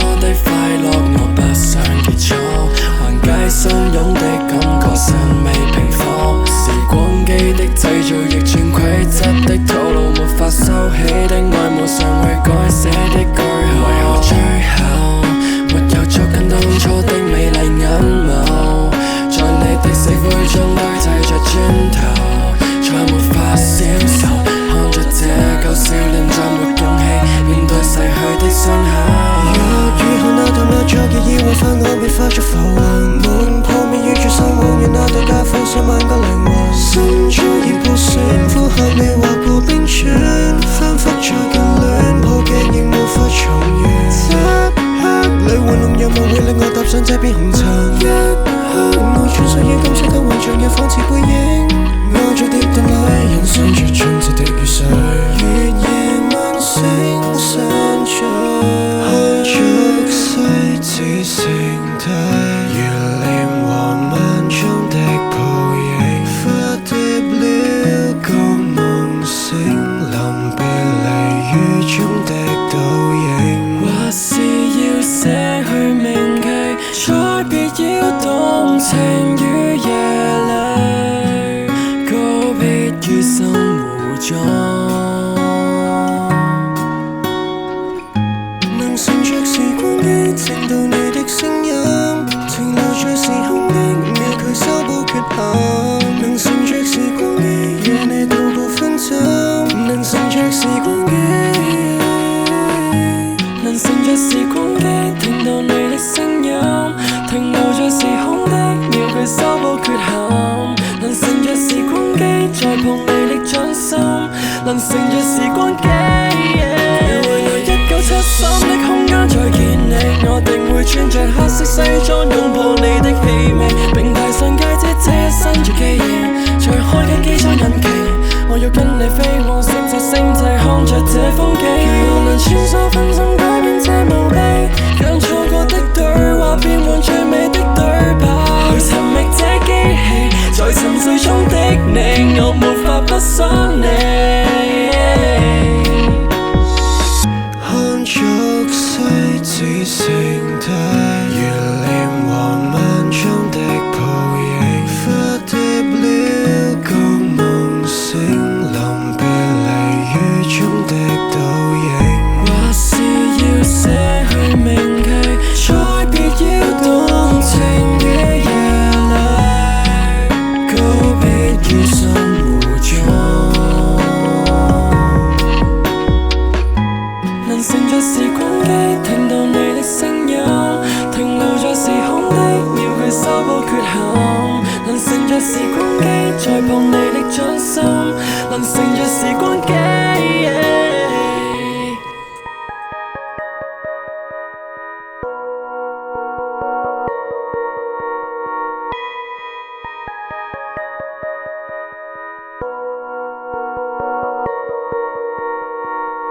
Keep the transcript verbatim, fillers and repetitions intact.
的快樂我不想結束，橫街相擁的感覺尚未平復，時光機的製造逆轉規則的套路，沒法收起的愛慕尚未改寫的句號，為何最後沒有捉緊當初的美麗眼眸，在你的死灰中堆砌着磚頭，再沒法消受，看着這舊少年再沒勇氣面對逝去的傷口。 若雨後那淡雅昨日已違法，我別化作浮雲，門破滅與絕世往日那對假放上萬個靈魂，心早已破損，呼喊你劃過冰川，反覆再近戀，破鏡亦無法重現。這刻你玩弄任務會令我踏上這片紅塵，一刻我穿梭於金色的幻象，又仿似背影，我在跌宕裏欣賞着春天的雨水，月夜晚星相隨，看着細緻剩低懸念和眼中的泡影，化蝶了個夢醒，臨別離雨中的倒影， 或是要捨去銘記，再別要動情於夜裏，告別於心湖中。 能乘着時光機聽到你的聲音，停留在時空的秒距修補缺陷，能乘着時光機與你度過分針，能乘着時光機， 能乘着時光機聽到你的聲音，停留在時空的秒距修補缺陷，能乘着時光機再碰你的掌心，能乘着時光機。一九七三的空間再見你，我定會穿着黑色西裝擁抱你的氣味，並戴上戒指這一生做記憶，再開啟機艙引擎，我要跟你飛往星際星際，看着這風景，如何能穿梭分針改變這無力，讓錯過的對話變換最美的對白，去尋覓這機器，在沉睡中的你，我沒法不想你。 看着細緻剩低懸念和眼中的泡影，化蝶了個夢醒，臨別離雨中的倒影， 或是要捨去銘記，再別要動情於夜裏，告別於心湖中。能乘着時光機聽到你的聲音，停留在時空的秒距修補缺陷，能乘着時光機再碰你的掌心，能乘着時光機。